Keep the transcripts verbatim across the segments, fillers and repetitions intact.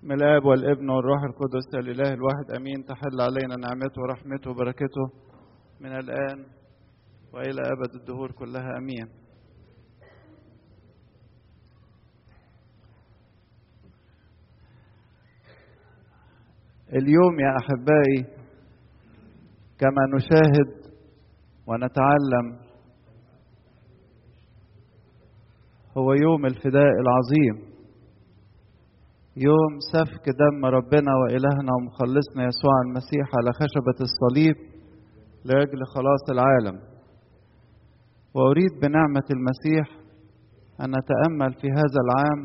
من الآب والابن والروح القدس الإله الواحد أمين. تحل علينا نعمته ورحمته وبركته من الآن وإلى أبد الدهور كلها أمين. اليوم يا أحبائي كما نشاهد ونتعلم هو يوم الفداء العظيم، يوم سفك دم ربنا وإلهنا ومخلصنا يسوع المسيح على خشبة الصليب لأجل خلاص العالم. وأريد بنعمة المسيح أن نتأمل في هذا العام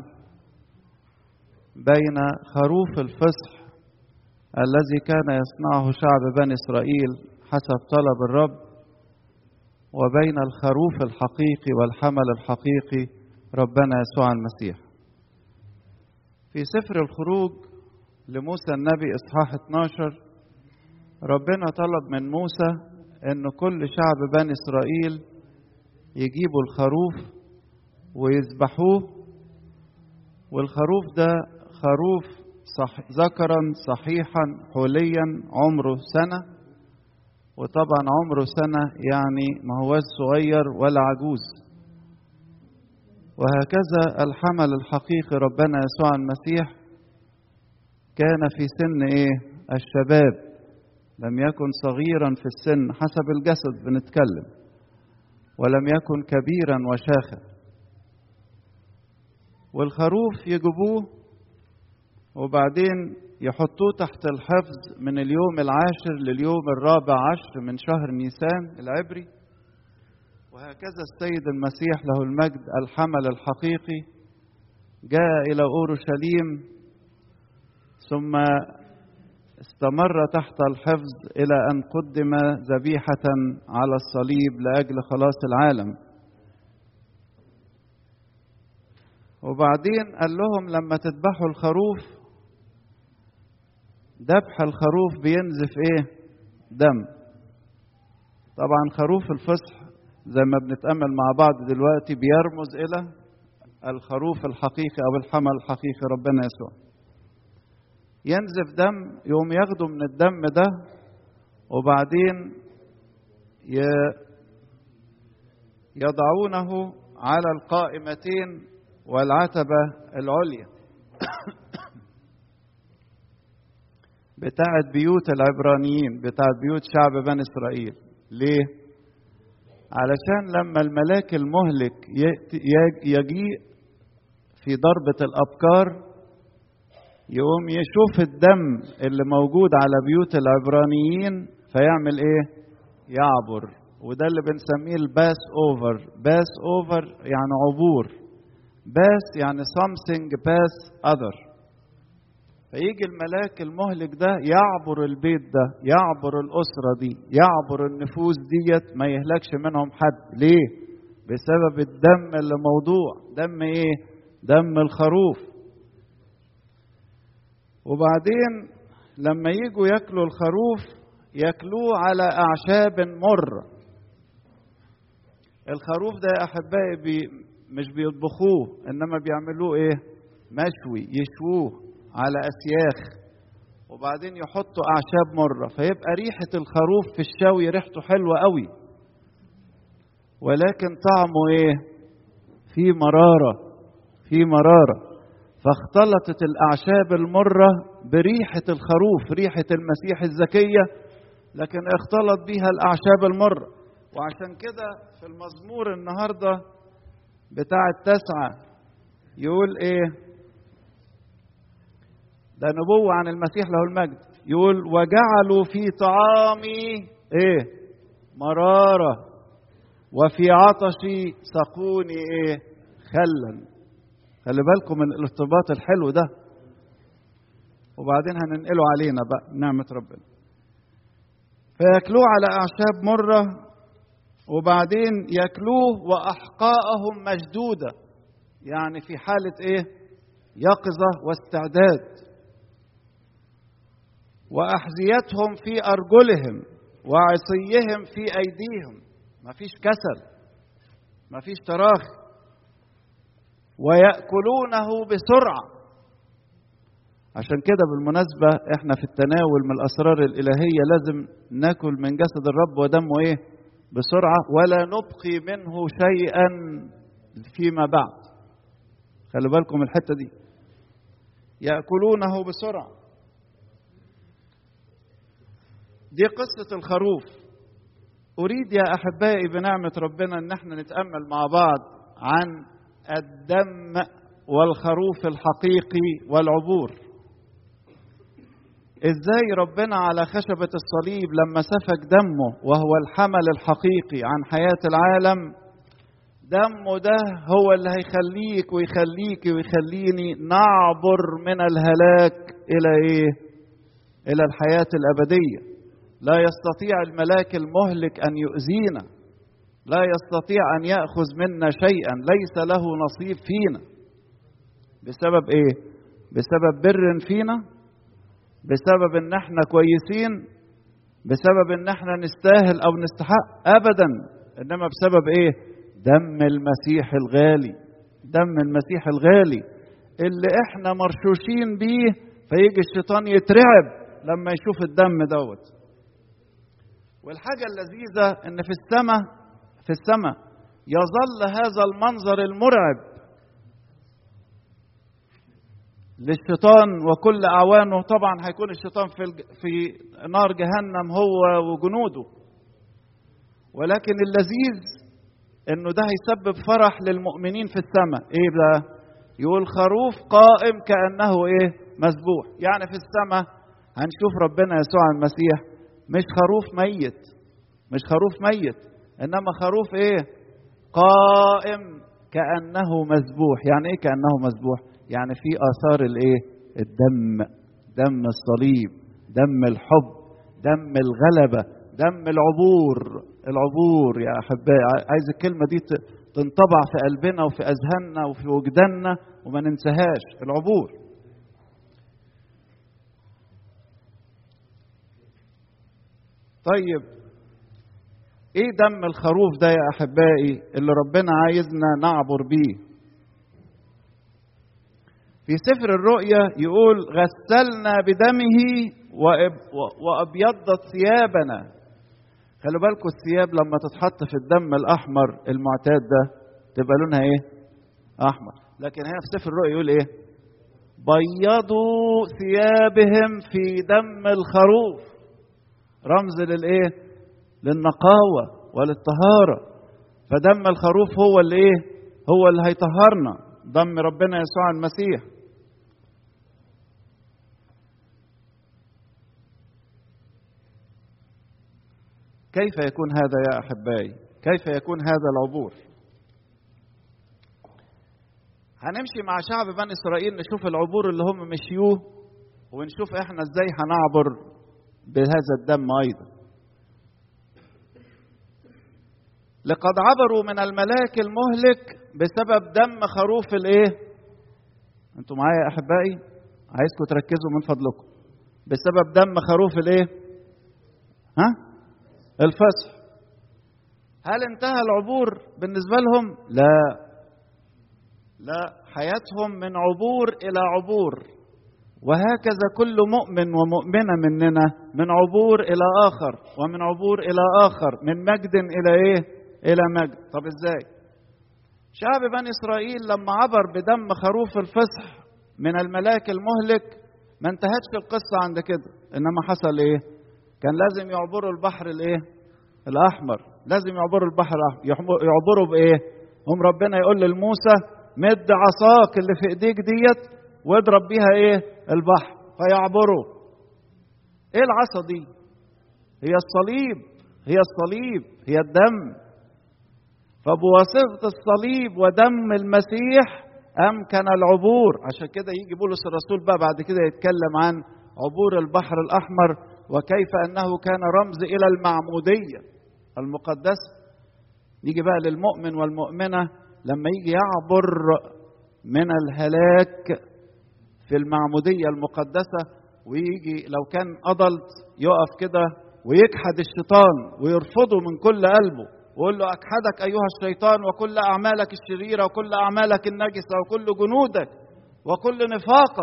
بين خروف الفصح الذي كان يصنعه شعب بني إسرائيل حسب طلب الرب، وبين الخروف الحقيقي والحمل الحقيقي ربنا يسوع المسيح. في سفر الخروج لموسى النبي إصحاح اتناشر ربنا طلب من موسى أن كل شعب بني إسرائيل يجيبوا الخروف ويذبحوه، والخروف ده خروف صح ذكرا صحيحا حوليا عمره سنة، وطبعا عمره سنة يعني ما هو صغير ولا عجوز. وهكذا الحمل الحقيقي ربنا يسوع المسيح كان في سن ايه؟ الشباب، لم يكن صغيرا في السن حسب الجسد بنتكلم، ولم يكن كبيرا وشاخا. والخروف يجيبوه وبعدين يحطوه تحت الحفظ من اليوم العاشر لليوم الرابع عشر من شهر نيسان العبري. وهكذا السيد المسيح له المجد الحمل الحقيقي جاء إلى أورشليم ثم استمر تحت الحفظ إلى أن قدم ذبيحة على الصليب لأجل خلاص العالم. وبعدين قال لهم لما تذبحوا الخروف، ذبح الخروف بينزف ايه؟ دم. طبعا خروف الفصح زي ما بنتأمل مع بعض دلوقتي بيرمز إلى الخروف الحقيقي أو الحمل الحقيقي ربنا يسوع. ينزف دم، يوم ياخدوا من الدم ده وبعدين يضعونه على القائمتين والعتبة العليا بتاعت بيوت العبرانيين، بتاعت بيوت شعب بني إسرائيل. ليه؟ علشان لما الملاك المهلك يجيء في ضربة الأبكار يقوم يشوف الدم اللي موجود على بيوت العبرانيين فيعمل ايه؟ يعبر. وده اللي بنسميه الباس اوفر. باس اوفر يعني عبور، باس يعني something pass other. فيجي الملاك المهلك ده يعبر البيت ده، يعبر الأسرة دي، يعبر النفوس ديت، ما يهلكش منهم حد. ليه؟ بسبب الدم اللي موضوع. دم ايه؟ دم الخروف. وبعدين لما يجوا ياكلوا الخروف ياكلوه على أعشاب مرة. الخروف ده يا أحبائي بي مش بيطبخوه، إنما بيعملوه ايه؟ مشوي، يشووه على أسياخ، وبعدين يحطوا أعشاب مرة، فيبقى ريحة الخروف في الشوي ريحته حلوة قوي، ولكن طعمه ايه؟ في مرارة، في مرارة. فاختلطت الأعشاب المرة بريحة الخروف، ريحة المسيح الزكية، لكن اختلط بيها الأعشاب المرة. وعشان كده في المزمور النهاردة بتاع التسعة يقول ايه؟ ده نبوة عن المسيح له المجد. يقول وجعلوا في طعامي ايه؟ مرارة، وفي عطشي سقوني ايه؟ خلا. خلي بالكم من الارتباط الحلو ده، وبعدين هننقله علينا بقى نعمة ربنا. فياكلوه على أعشاب مرة، وبعدين ياكلوه وأحقاءهم مشدودة، يعني في حالة ايه؟ يقظة واستعداد. وأحذيتهم في أرجلهم وعصيهم في أيديهم. مفيش كسل، مفيش تراخي. ويأكلونه بسرعة. عشان كده بالمناسبة احنا في التناول من الأسرار الإلهية لازم ناكل من جسد الرب ودمه ايه بسرعة، ولا نبقي منه شيئا فيما بعد. خلوا بالكم الحتة دي، يأكلونه بسرعة. دي قصة الخروف. أريد يا أحبائي بنعمة ربنا أن احنا نتأمل مع بعض عن الدم والخروف الحقيقي والعبور. إزاي ربنا على خشبة الصليب لما سفك دمه وهو الحمل الحقيقي عن حياة العالم، دمه ده هو اللي هيخليك ويخليك ويخليني نعبر من الهلاك إلى إيه؟ إلى الحياة الأبدية. لا يستطيع الملاك المهلك أن يؤذينا، لا يستطيع أن يأخذ منا شيئا، ليس له نصيب فينا. بسبب إيه؟ بسبب بر فينا، بسبب إن احنا كويسين، بسبب إن احنا نستاهل أو نستحق؟ أبدا، إنما بسبب إيه؟ دم المسيح الغالي، دم المسيح الغالي اللي احنا مرشوشين بيه. فيجي الشيطان يترعب لما يشوف الدم دوت. والحاجة اللذيذة ان في السماء في السماء يظل هذا المنظر المرعب للشيطان وكل اعوانه. طبعا هيكون الشيطان في في نار جهنم هو وجنوده، ولكن اللذيذ انه ده هيسبب فرح للمؤمنين في السماء. ايه بقى؟ يقول خروف قائم كأنه ايه مذبوح. يعني في السماء هنشوف ربنا يسوع المسيح مش خروف ميت، مش خروف ميت، انما خروف ايه؟ قائم كأنه مذبوح. يعني ايه كأنه مذبوح؟ يعني في آثار الايه؟ الدم، دم الصليب، دم الحب، دم الغلبة، دم العبور. العبور يا احبائي، عايز الكلمة دي تنطبع في قلبنا وفي اذهاننا وفي وجداننا وما ننساهاش. العبور. طيب ايه دم الخروف ده يا احبائي اللي ربنا عايزنا نعبر بيه؟ في سفر الرؤيا يقول غسلنا بدمه وابيضت ثيابنا. خلوا بالكم الثياب لما تتحط في الدم الاحمر المعتاد ده تبقى لونها ايه؟ احمر. لكن هنا في سفر الرؤيا يقول ايه؟ بيضوا ثيابهم في دم الخروف. رمز للايه؟ للنقاوة وللطهارة. فدم الخروف هو اللي ايه؟ هو اللي هيطهرنا، دم ربنا يسوع المسيح. كيف يكون هذا يا احبائي؟ كيف يكون هذا العبور؟ هنمشي مع شعب بني اسرائيل نشوف العبور اللي هم مشيوه، ونشوف احنا ازاي هنعبر بهذا الدم ايضا. لقد عبروا من الملاك المهلك بسبب دم خروف الايه؟ انتوا معايا يا احبائي؟ عايزكم تركزوا من فضلكم. بسبب دم خروف الايه؟ ها؟ الفصح. هل انتهى العبور بالنسبة لهم؟ لا لا، حياتهم من عبور إلى عبور. وهكذا كل مؤمن ومؤمنة مننا من عبور إلى آخر، ومن عبور إلى آخر، من مجد إلى إيه؟ إلى مجد. طب إزاي؟ شعب بني إسرائيل لما عبر بدم خروف الفصح من الملاك المهلك ما انتهتش القصة عند كده، إنما حصل إيه؟ كان لازم يعبروا البحر الإيه؟ الأحمر. لازم يعبروا البحر الأحمر. يعبروا بإيه؟ هم ربنا يقول للموسى مد عصاك اللي في إيديك ديت واضرب بيها إيه؟ البحر فيعبروا. إيه العصا دي؟ هي الصليب، هي الصليب، هي الدم. فبواسطة الصليب ودم المسيح أمكن العبور. عشان كده يجي بولس الرسول بقى بعد كده يتكلم عن عبور البحر الأحمر وكيف أنه كان رمز إلى المعمودية المقدسة. نيجي بقى للمؤمن والمؤمنة لما يجي يعبر من الهلاك في المعمودية المقدسة، ويجي لو كان أضلت يقف كده ويكحد الشيطان ويرفضه من كل قلبه ويقول له أكحدك أيها الشيطان وكل أعمالك الشريرة وكل أعمالك النجسة وكل جنودك وكل نفاقك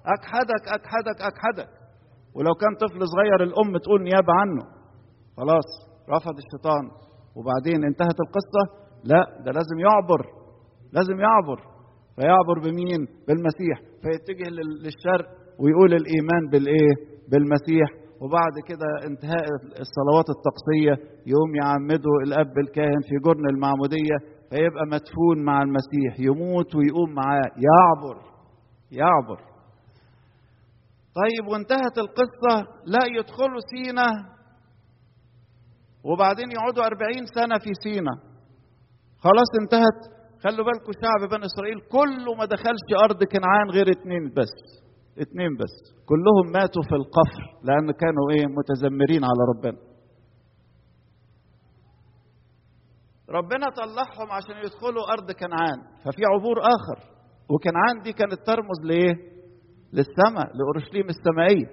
اجحدك اجحدك اجحدك. ولو كان طفل صغير الام تقول نيابه عنه، خلاص رفض الشيطان وبعدين انتهت القصه. لا، ده لازم يعبر، لازم يعبر. فيعبر بمين؟ بالمسيح. فيتجه للشرق ويقول الايمان بالايه؟ بالمسيح. وبعد كده انتهاء الصلوات الطقسيه يقوم يعمده الاب الكاهن في جرن المعموديه، فيبقى مدفون مع المسيح، يموت ويقوم معاه، يعبر يعبر. طيب وانتهت القصه؟ لا، يدخلوا سينا وبعدين يقعدوا أربعين سنة في سينا. خلاص انتهت. خلوا بالكم شعب بني إسرائيل كله ما دخلش أرض كنعان غير اتنين بس، اتنين بس، كلهم ماتوا في القفر لأن كانوا ايه؟ متذمرين على ربنا. ربنا طلعهم عشان يدخلوا أرض كنعان، ففي عبور آخر. وكنعان دي كانت ترمز لإيه؟ للسماء، لأورشليم السمائية.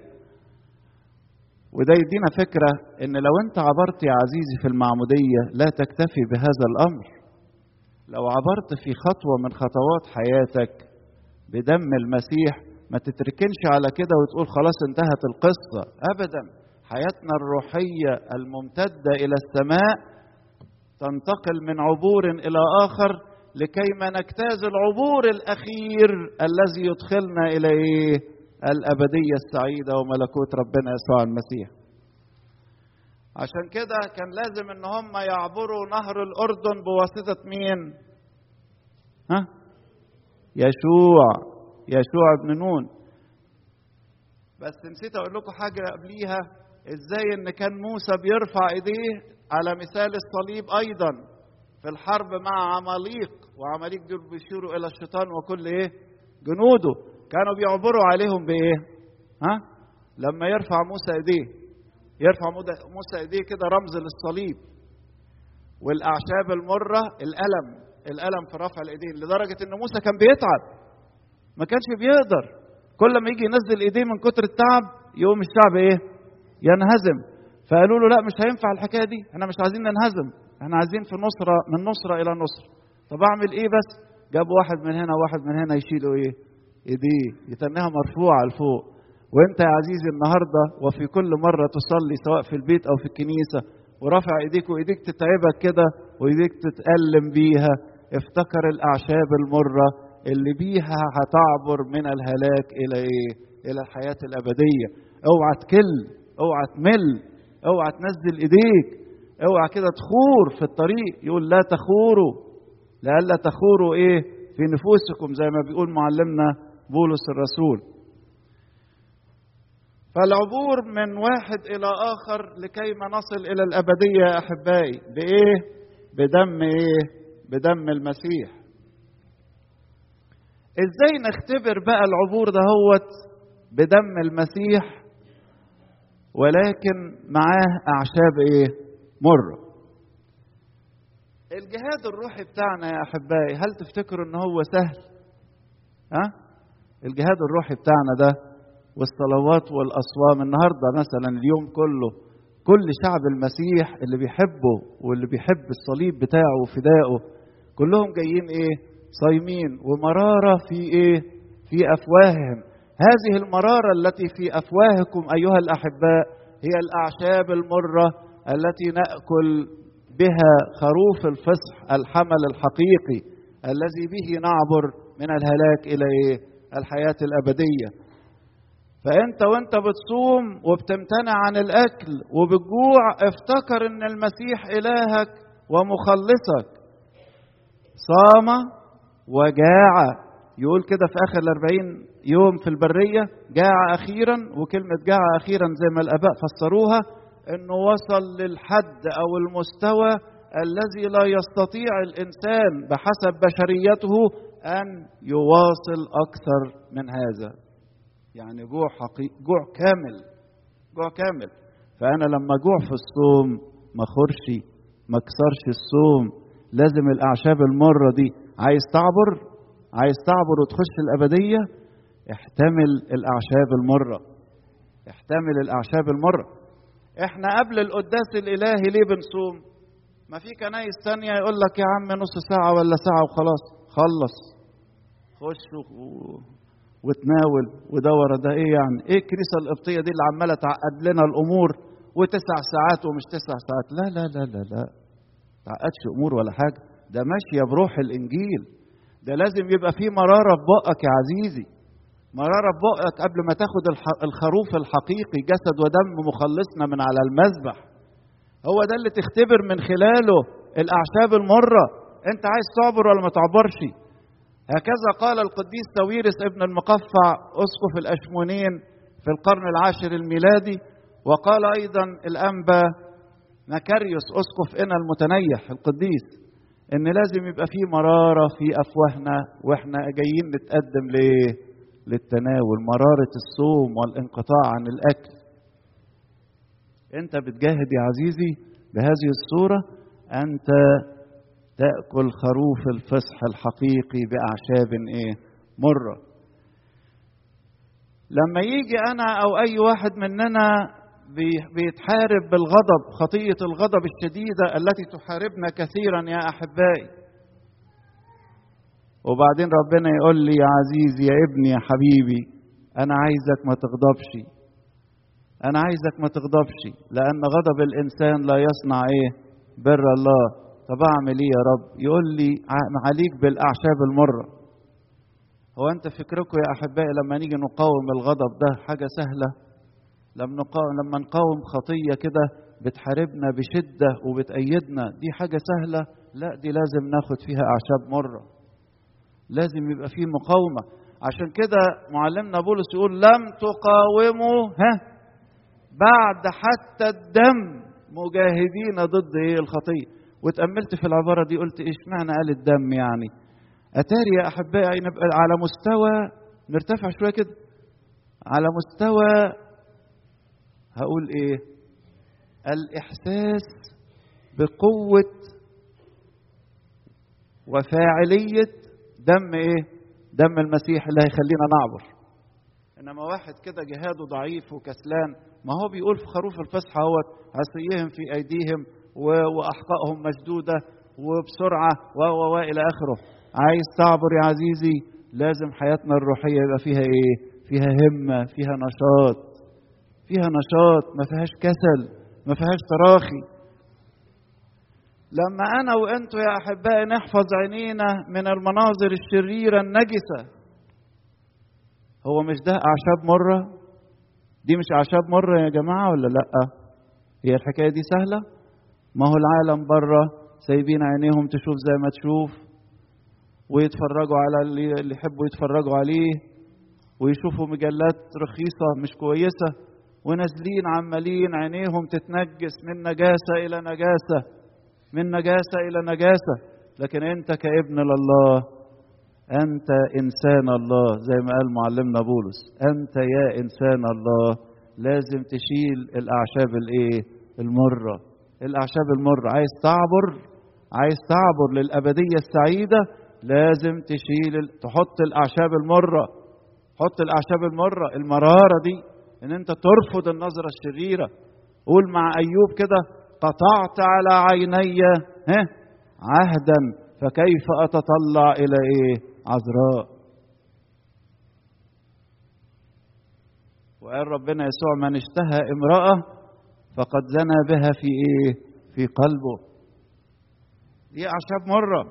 وده يدينا فكرة إن لو أنت عبرت يا عزيزي في المعمودية لا تكتفي بهذا الأمر. لو عبرت في خطوة من خطوات حياتك بدم المسيح ما تتركنش على كده وتقول خلاص انتهت القصة. أبدا، حياتنا الروحية الممتدة إلى السماء تنتقل من عبور إلى آخر لكي ما نجتاز العبور الأخير الذي يدخلنا إلى إيه؟ الأبدية السعيدة وملكوت ربنا يسوع المسيح. عشان كده كان لازم ان هم يعبروا نهر الأردن بواسطة مين؟ ها؟ يشوع، يشوع بن نون. بس نسيت اقول لكم حاجة قبليها، ازاي ان كان موسى بيرفع ايديه على مثال الصليب ايضا في الحرب مع عماليق، وعماليق دول بيشيروا الى الشيطان وكل ايه؟ جنوده. كانوا بيعبروا عليهم بايه؟ ها؟ لما يرفع موسى ايديه، يرفع موسى ايديه كده رمز للصليب والاعشاب المره، الالم، الالم في رفع الايدين، لدرجه ان موسى كان بيتعب، ما كانش بيقدر. كل ما يجي ينزل ايديه من كتر التعب يقوم الشعب ايه؟ ينهزم. فقالوا له لا، مش هينفع الحكايه دي، احنا مش عايزين ننهزم، احنا عايزين في نصره، من نصره الى نصره. طب اعمل ايه؟ بس جابوا واحد من هنا وواحد من هنا يشيلوا ايه؟ ايديه، يتنها مرفوعه لفوق. وانت يا عزيزي النهارده وفي كل مره تصلي سواء في البيت او في الكنيسه ورافع ايديك وايديك تتعبك كده وايديك تتألم بيها، افتكر الاعشاب المره اللي بيها هتعبر من الهلاك الى ايه؟ الى الحياه الابديه. اوعى تكل، اوعى تمل، اوعى تنزل ايديك، اوعى كده تخور في الطريق. يقول لا تخوروا، لئلا تخوروا ايه؟ في نفوسكم، زي ما بيقول معلمنا بولس الرسول. فالعبور من واحد إلى آخر لكي ما نصل إلى الأبدية يا أحبائي بإيه؟ بدم إيه؟ بدم المسيح. إزاي نختبر بقى العبور ده هوت بدم المسيح ولكن معاه أعشاب إيه؟ مرة. الجهاد الروحي بتاعنا يا أحبائي، هل تفتكروا إن هو سهل؟ ها؟ الجهاد الروحي بتاعنا ده والصلوات والأصوام النهاردة مثلا اليوم كله، كل شعب المسيح اللي بيحبه واللي بيحب الصليب بتاعه وفدائه كلهم جايين ايه؟ صايمين، ومرارة في ايه؟ في أفواههم. هذه المرارة التي في أفواهكم أيها الأحباء هي الأعشاب المرة التي نأكل بها خروف الفصح الحمل الحقيقي الذي به نعبر من الهلاك إلى ايه؟ الحياة الأبدية. فأنت وأنت بتصوم وبتمتنع عن الأكل وبالجوع افتكر أن المسيح إلهك ومخلصك صام وجاع. يقول كده في آخر الأربعين يوم في البرية جاع أخيرا، وكلمة جاع أخيرا زي ما الآباء فسروها أنه وصل للحد أو المستوى الذي لا يستطيع الإنسان بحسب بشريته أن يواصل أكثر من هذا. يعني جوع حقيقي، جوع كامل، جوع كامل. فأنا لما جوع في الصوم ما خرش، ما كسرش الصوم. لازم الأعشاب المرة دي، عايز تعبر، عايز تعبر وتخش الأبدية، احتمل الأعشاب المرة، احتمل الأعشاب المرة. احنا قبل القداس الإلهي ليه بنصوم؟ ما في كنايس تانية يقول لك يا عم نص ساعة ولا ساعة وخلاص، خلص خش و... وتناول ودور. ده ايه يعني؟ ايه الكنيسه القبطيه دي اللي عماله تعقد لنا الامور وتسع ساعات ومش تسع ساعات؟ لا لا لا لا لا تعقدش امور ولا حاجه، ده ماشيه بروح الانجيل. ده لازم يبقى فيه مراره في بقك يا عزيزي، مراره في بقك قبل ما تاخد الخروف الحقيقي جسد ودم مخلصنا من على المذبح. هو ده اللي تختبر من خلاله الاعشاب المره. انت عايز تعبر ولا ما تعبرش؟ هكذا قال القديس ساويرس ابن المقفع اسقف الاشمونين في القرن العاشر الميلادي، وقال ايضا الانبا مكاريوس اسقف إنا المتنيح القديس، ان لازم يبقى فيه مراره في افواهنا واحنا جايين نتقدم ليه؟ للتناول، مراره الصوم والانقطاع عن الاكل. انت بتجاهد يا عزيزي بهذه الصوره، انت تأكل خروف الفصح الحقيقي بأعشاب ايه؟ مرة. لما يجي أنا أو أي واحد مننا بيتحارب بالغضب، خطية الغضب الشديدة التي تحاربنا كثيرا يا أحبائي، وبعدين ربنا يقول لي يا عزيزي يا ابني يا حبيبي أنا عايزك ما تغضبش، أنا عايزك ما تغضبش، لأن غضب الإنسان لا يصنع إيه؟ بر الله. طب أعمل إيه يا رب؟ يقول لي عليك بالأعشاب المرة. هو أنت فكركم يا أحبائي لما نيجي نقاوم الغضب ده حاجة سهلة؟ لما نقاوم لما نقاوم خطية كده بتحاربنا بشدة وبتأيدنا دي حاجة سهلة؟ لا، دي لازم ناخد فيها أعشاب مرة، لازم يبقى فيه مقاومة. عشان كده معلمنا بولس يقول لم تقاوموا ها بعد حتى الدم مجاهدين ضد ايه؟ الخطية. واتأملت في العبارة دي قلت ايش معنى قال الدم؟ يعني اتاري يا احبائي نبقى على مستوى نرتفع شوية كده، على مستوى هقول ايه؟ الاحساس بقوة وفاعلية دم ايه؟ دم المسيح اللي هيخلينا نعبر. انما واحد كده جهاده ضعيف وكسلان، ما هو بيقول في خروف الفصح هو عصيهم في ايديهم واحقائهم مشدوده وبسرعه و و الى اخره. عايز تعبر يا عزيزي لازم حياتنا الروحيه يبقى فيها ايه؟ فيها همه، فيها نشاط، فيها نشاط، ما فيهاش كسل، ما فيهاش تراخي. لما انا وانتوا يا احبائي نحفظ عينينا من المناظر الشريره النجسه، هو مش ده اعشاب مره؟ دي مش اعشاب مره يا جماعه ولا لا؟ هي الحكايه دي سهله؟ ما هو العالم بره سايبين عينيهم تشوف زي ما تشوف، ويتفرجوا على اللي, اللي يحبوا يتفرجوا عليه، ويشوفوا مجلات رخيصه مش كويسه، ونازلين عمالين عينيهم تتنجس من نجاسه الى نجاسه، من نجاسه الى نجاسه. لكن انت كابن لله، أنت إنسان الله زي ما قال معلمنا بولس، أنت يا إنسان الله لازم تشيل الأعشاب الإيه؟ المرة، الأعشاب المرة. عايز تعبر، عايز تعبر للأبدية السعيدة لازم تشيل تحط الأعشاب المرة، حط الأعشاب المرة، المرارة دي إن أنت ترفض النظرة الشريرة. قول مع أيوب كده قطعت على عيني ها عهدا فكيف أتطلع إلى إيه؟ عذراء. وقال ربنا يسوع من اشتهى امرأة فقد زنى بها في ايه؟ في قلبه. دي اعشاب مرة.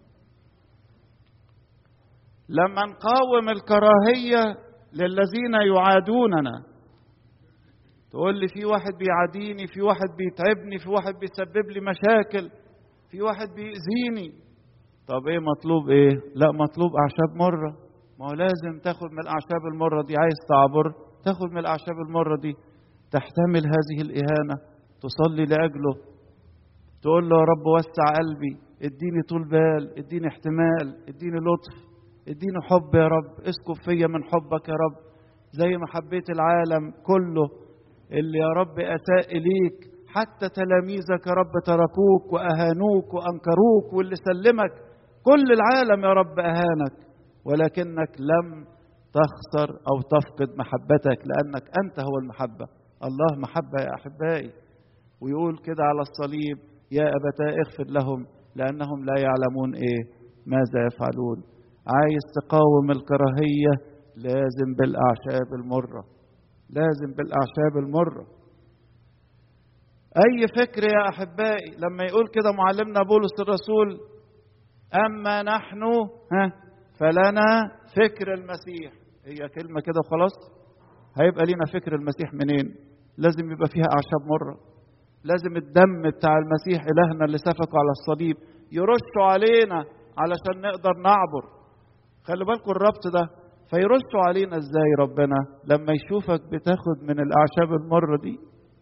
لما نقاوم الكراهية للذين يعادوننا، تقول لي في واحد بيعاديني، في واحد بيتعبني، في واحد بيسبب لي مشاكل، في واحد بيأذيني، طب ايه مطلوب؟ ايه؟ لا مطلوب اعشاب مرة. ما هو لازم تاخد من الاعشاب المرة دي. عايز تعبر تاخد من الاعشاب المرة دي، تحتمل هذه الاهانة، تصلي لاجله، تقول له يا رب وسع قلبي، اديني طول بال، اديني احتمال، اديني لطف، اديني حب يا رب، اسكب فيا من حبك يا رب زي ما حبيت العالم كله اللي يا رب اساء اليك، حتى تلاميذك يا رب تركوك واهانوك وانكروك، واللي سلمك كل العالم يا رب اهانك، ولكنك لم تخسر او تفقد محبتك، لانك انت هو المحبه. الله محبه يا احبائي. ويقول كده على الصليب يا ابتاه اغفر لهم لانهم لا يعلمون ايه ماذا يفعلون. عايز تقاوم الكراهيه لازم بالأعشاب المرة، لازم بالأعشاب المرة. أي فكر يا أحبائي لما يقول كده معلمنا بولس الرسول أما نحن ها فلنا فكر المسيح، هي كلمة كده خلاص؟ هيبقى لينا فكر المسيح منين؟ لازم يبقى فيها أعشاب مرة، لازم الدم بتاع المسيح إلهنا اللي سفكه على الصليب يرشوا علينا علشان نقدر نعبر. خلي بالكم الربط ده، فيرشوا علينا ازاي ربنا؟ لما يشوفك بتاخد من الأعشاب المرة دي،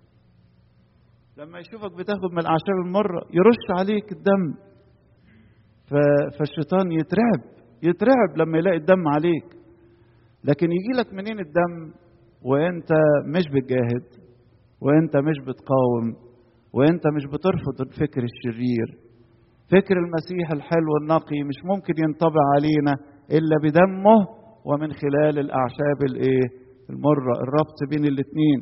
لما يشوفك بتاخد من الأعشاب المرة يرش عليك الدم، فالشيطان يترعب يترعب لما يلاقي الدم عليك. لكن يجي لك منين الدم وانت مش بتجاهد، وانت مش بتقاوم، وانت مش بترفض الفكر الشرير؟ فكر المسيح الحلو النقي مش ممكن ينطبع علينا الا بدمه ومن خلال الاعشاب الايه المره، الربط بين الاثنين.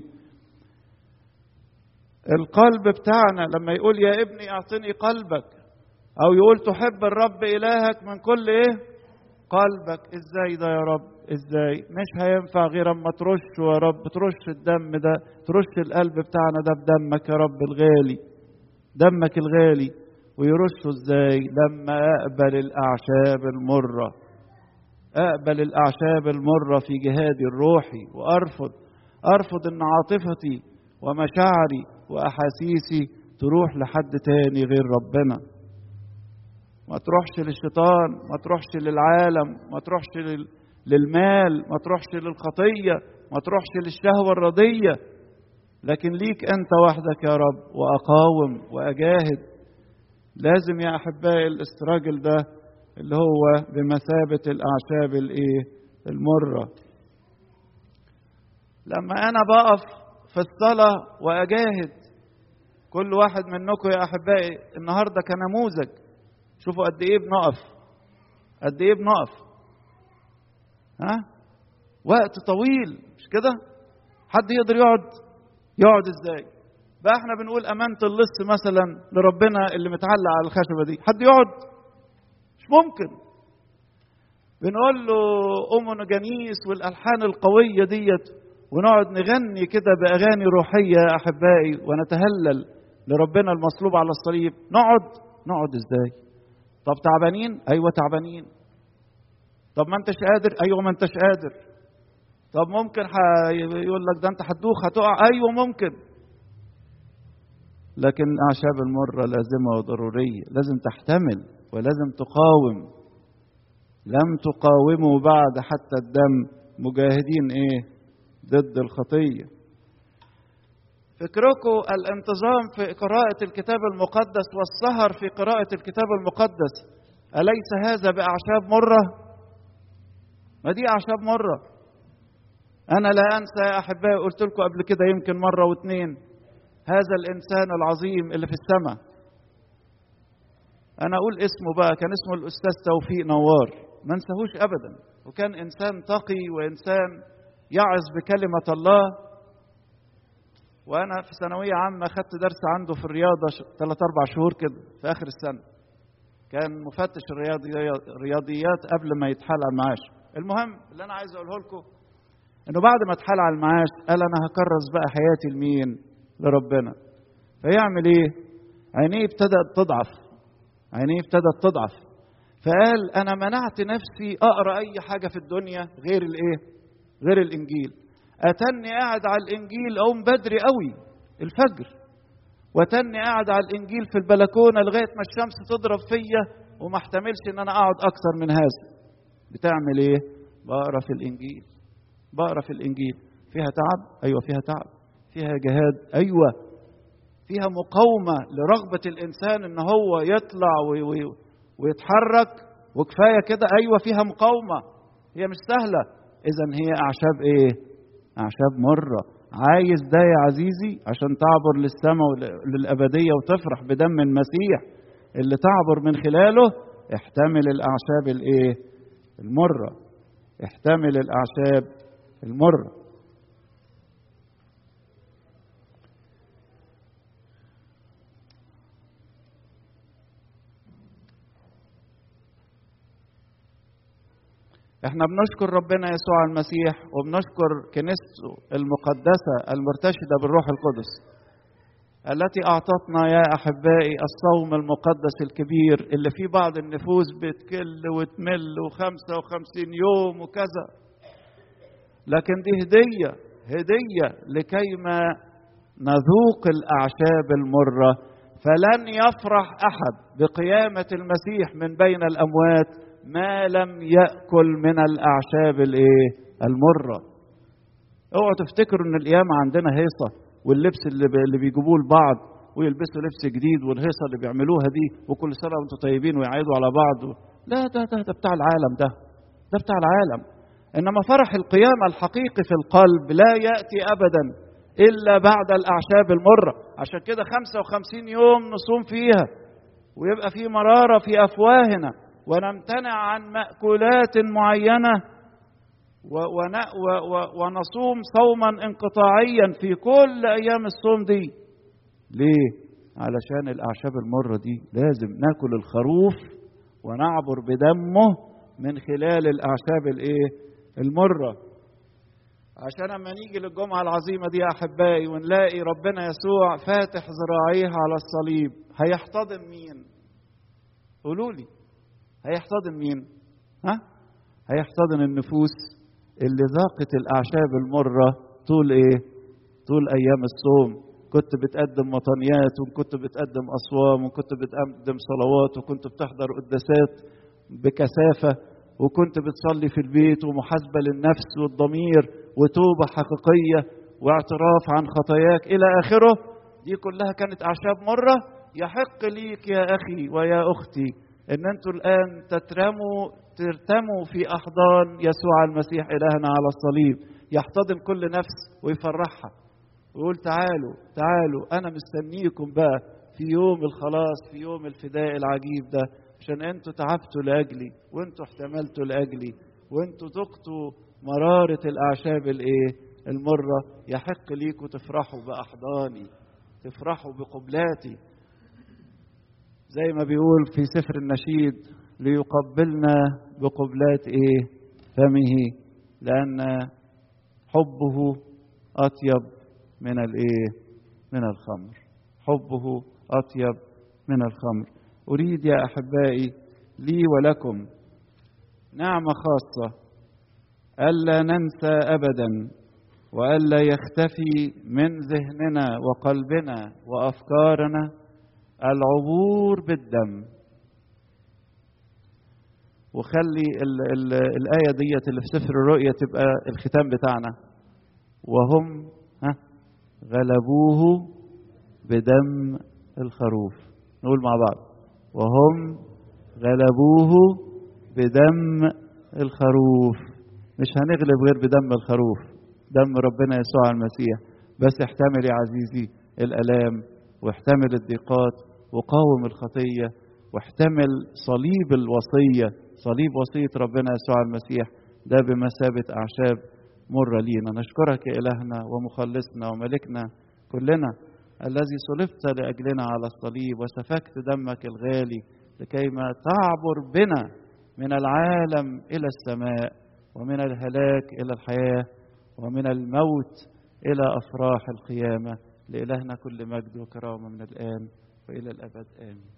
القلب بتاعنا لما يقول يا ابني اعطني قلبك، او يقول تحب الرب الهك من كل ايه قلبك، ازاي ده يا رب؟ ازاي؟ مش هينفع غير اما ترش يا رب، ترش الدم ده، ترش القلب بتاعنا ده بدمك يا رب الغالي، دمك الغالي. ويرشه ازاي؟ لما اقبل الاعشاب المره، اقبل الاعشاب المره في جهادي الروحي، وارفض ارفض ان عاطفتي ومشاعري واحاسيسي تروح لحد تاني غير ربنا. ما تروحش للشيطان، ما تروحش للعالم، ما تروحش لل... للمال، ما تروحش للخطيه، ما تروحش للشهوه الرضيه، لكن ليك انت وحدك يا رب، واقاوم واجاهد. لازم يا احبائي الاستراجل ده اللي هو بمثابه الاعشاب الايه المره. لما انا بقف في الصلاه واجاهد، كل واحد منكم يا احبائي النهارده كنموذج، شوفوا قد ايه بنقف، قد ايه بنقف، ها وقت طويل، مش كده؟ حد يقدر يقعد يقعد ازاي؟ بقى احنا بنقول امانه اللص مثلا لربنا اللي متعلق على الخشبه دي، حد يقعد؟ مش ممكن. بنقول له امنا جنيس والالحان القويه ديت، ونقعد نغني كده باغاني روحيه يا احبائي، ونتهلل لربنا المصلوب على الصليب، نقعد نقعد ازاي؟ طب تعبانين؟ ايوه تعبانين. طب ما انتش قادر؟ ايوه ما انتش قادر. طب ممكن ح... يقول لك ده انت هتدوخ هتقع، ايوه ممكن. لكن الاعشاب المره لازمه وضروريه، لازم تحتمل ولازم تقاوم. لم تقاوموا بعد حتى الدم، مجاهدين ايه؟ ضد الخطيه. فكركم الانتظام في قراءه الكتاب المقدس والسهر في قراءه الكتاب المقدس اليس هذا باعشاب مره؟ ما دي اعشاب مره. انا لا انسى يا احبائي، قلت لكم قبل كده يمكن مره واثنين، هذا الانسان العظيم اللي في السماء، انا اقول اسمه بقى، كان اسمه الاستاذ توفيق نوار، ما انساهوش ابدا، وكان انسان تقي وانسان يعظ بكلمه الله. وانا في ثانويه عامه خدت درس عنده في الرياضه ثلاث اربع شهور كده في اخر السنه، كان مفتش الرياضيات قبل ما يتحال على المعاش. المهم اللي انا عايز اقوله لكم انه بعد ما اتحال على المعاش قال انا هكرس بقى حياتي لمين؟ لربنا. فيعمل ايه؟ عينيه ابتدت تضعف، عينيه ابتدت تضعف، فقال انا منعت نفسي اقرا اي حاجه في الدنيا غير الايه؟ غير الانجيل. اتني قاعد على الانجيل اقوم بدري قوي الفجر، وتني قاعد على الانجيل في البلكونه لغايه ما الشمس تضرب فيا، وما احتملش ان انا اقعد اكثر من هذا. بتعمل ايه؟ بقرا في الانجيل، بقرا في الانجيل. فيها تعب؟ ايوه فيها تعب. فيها جهاد؟ ايوه فيها مقاومه لرغبه الانسان ان هو يطلع ويتحرك، وكفايه كده. ايوه فيها مقاومه، هي مش سهله. اذا هي اعشاب ايه؟ اعشاب مره. عايز ده يا عزيزي عشان تعبر للسماء وللابديه وتفرح بدم المسيح اللي تعبر من خلاله، احتمل الاعشاب الايه؟ المره. احتمل الاعشاب المره. احنا بنشكر ربنا يسوع المسيح وبنشكر كنيسته المقدسة المرتشدة بالروح القدس التي أعطتنا يا أحبائي الصوم المقدس الكبير اللي فيه بعض النفوس بتكل وتمل وخمسة وخمسين يوم وكذا، لكن دي هدية هدية لكيما نذوق الأعشاب المرة. فلن يفرح أحد بقيامة المسيح من بين الأموات ما لم يأكل من الأعشاب الإيه؟ المرة. اوعوا تفتكروا إن القيامة عندنا هيصة واللبس اللي اللي بيجيبوه لبعض ويلبسوا لبس جديد والهيصة اللي بيعملوها دي وكل سنة وانتم طيبين ويعيدوا على بعض. لا، ده ده ده بتاع العالم، ده ده بتاع العالم. إنما فرح القيامة الحقيقي في القلب لا يأتي أبدا إلا بعد الأعشاب المرة. عشان كده خمسة وخمسين يوم نصوم فيها ويبقى في مرارة في أفواهنا ونمتنع عن مأكولات معينة ونصوم صوما انقطاعيا في كل أيام الصوم دي. ليه؟ علشان الأعشاب المرة دي لازم ناكل الخروف ونعبر بدمه من خلال الأعشاب الإيه؟ المرة. عشان اما نيجي للجمعة العظيمة دي يا أحبائي ونلاقي ربنا يسوع فاتح ذراعيه على الصليب، هيحتضن مين؟ قولوا لي، هيحتضن مين؟ ها؟ هيحتضن النفوس اللي ذاقت الأعشاب المرة طول إيه؟ طول أيام الصوم. كنت بتقدم مطنيات وكنت بتقدم أصوام وكنت بتقدم صلوات وكنت بتحضر قداسات بكثافة وكنت بتصلي في البيت ومحاسبة للنفس والضمير وتوبة حقيقية واعتراف عن خطاياك إلى آخره. دي كلها كانت أعشاب مرة. يحق ليك يا أخي ويا أختي إن أنتوا الآن تترموا ترتموا في أحضان يسوع المسيح إلهنا على الصليب. يحتضن كل نفس ويفرحها ويقول تعالوا تعالوا أنا مستنيكم بقى في يوم الخلاص، في يوم الفداء العجيب ده، عشان أنتوا تعبتوا لأجلي وأنتوا احتملتوا لأجلي وأنتوا ذقتوا مرارة الأعشاب الإيه؟ المرة. يحق ليكم تفرحوا بأحضاني، تفرحوا بقبلاتي، زي ما بيقول في سفر النشيد ليقبلنا بقبلات إيه؟ فمه، لأن حبه أطيب من الإيه؟ من الخمر. حبه أطيب من الخمر. أريد يا أحبائي لي ولكم نعمة خاصة ألا ننسى أبدا وألا يختفي من ذهننا وقلبنا وأفكارنا العبور بالدم. وخلي ال ال الآية ديت اللي في سفر الرؤيا تبقى الختام بتاعنا. وهم ها غلبوه بدم الخروف. نقول مع بعض وهم غلبوه بدم الخروف. مش هنغلب غير بدم الخروف، دم ربنا يسوع المسيح. بس احتمل يا عزيزي الآلام واحتمل الضيقات وقاوم الخطية واحتمل صليب الوصية، صليب وصية ربنا يسوع المسيح ده بمثابة أعشاب مرة لينا. نشكرك يا إلهنا ومخلصنا وملكنا كلنا الذي صلبت لأجلنا على الصليب وسفكت دمك الغالي لكيما تعبر بنا من العالم إلى السماء ومن الهلاك إلى الحياة ومن الموت إلى أفراح القيامة. لإلهنا كل مجد وكرامة من الآن وإلى الأبد آمين.